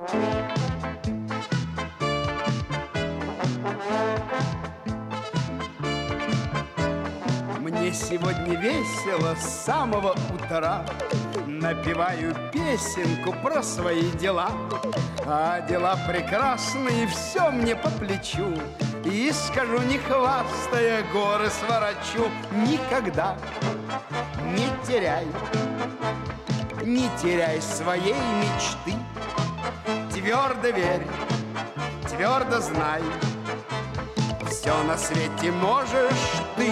Мне сегодня весело с самого утра. Напеваю песенку про свои дела. А дела прекрасные, все мне по плечу. И скажу, не хвастая, горы сворочу. Никогда не теряй своей мечты. Твердо верь, твердо знай, все на свете можешь ты.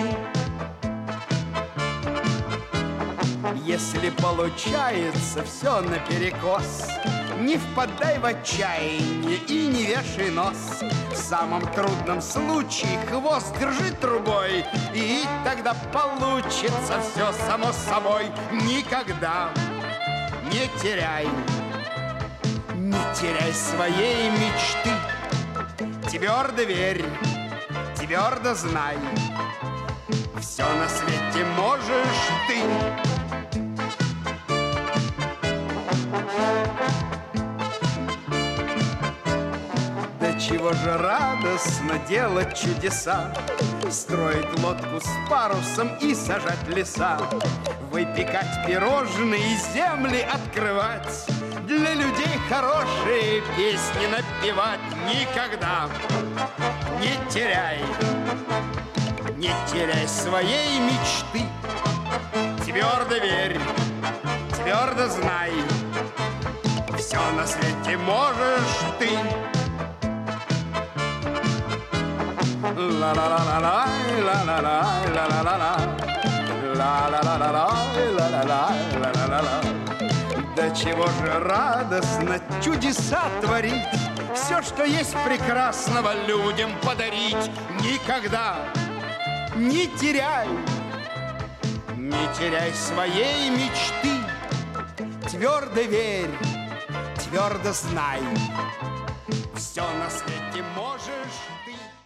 Если получается все наперекос, не впадай в отчаяние и не вешай нос. В самом трудном случае хвост держи трубой, и тогда получится все само собой. Никогда не теряй своей мечты. Твердо верь, твердо знай, все на свете можешь ты. Да чего же радостно делать чудеса, строить лодку с парусом и сажать леса, выпекать пирожные, земли открывать, для людей хорошие песни напевать. Никогда не теряй своей мечты. Твердо верь, твердо знай, все на свете можешь ты. Ла-ла-ла-ла-ла, ла-ла-ла, ла-ла-ла-ла, ла-ла-ла-ла-ла, ла-ла-ла-ла. Да чего же радостно чудеса творить, все, что есть прекрасного, людям подарить. Никогда не теряй своей мечты. Твердо верь, твердо знай, все на свете можешь ты.